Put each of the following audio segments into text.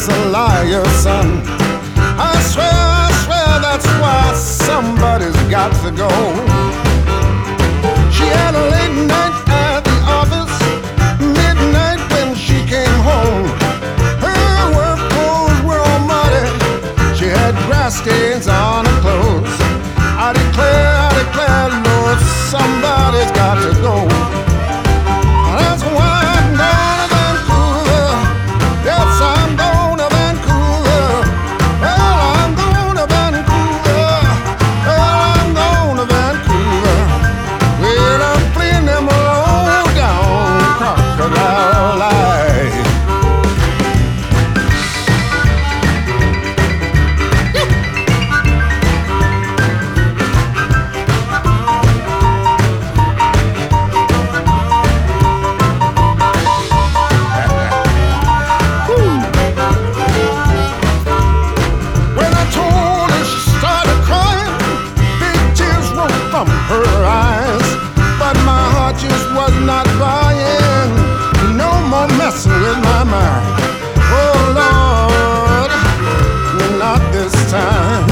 that's a liar, son. I swear that's why somebody's got to go. She had a late night at the office, midnight when she came home. Her work clothes were all muddy. She had grass stains on her clothes. I declare, Lord, somebody's got to go. That's why I'm going to Vancouver. Yes, I'm going to Vancouver. Well, I'm going to Vancouver. Well, I'm going to Vancouver. Well, I'm fleeing them low down crocodile life. When I told her, she started crying. Big tears rolled from her eyes. But my heart just was not buying. No more messing with my mind. Oh Lord, not this time.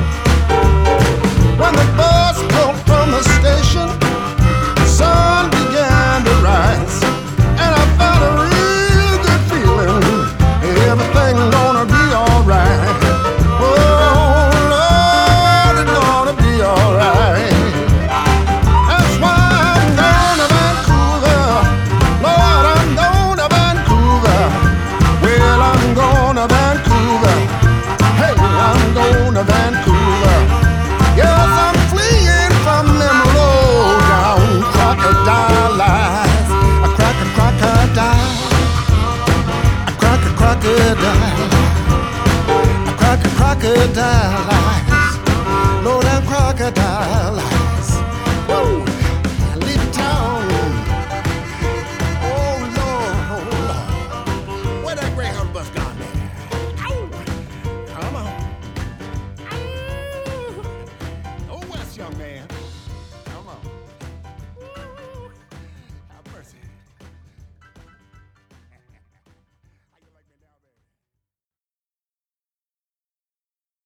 When the bus pulled from the station, the sun began to rise, and I felt a real good feeling. Everything gonna be alright. Oh Lord, it's gonna be alright. That's why I'm going to Vancouver. Lord, I'm going to Vancouver. Well, I'm going to Vancouver. Hey, I'm going to Vancouver. Yes, I'm fleeing from them low down crocodile lies. A crocodile. A crocodile. A crocodile lies. Low down crocodile lies. Woo! I leave town. Oh Lord. Where that Greyhound bus gone, man? Ow! Come on. Ow! Oh, West, young man.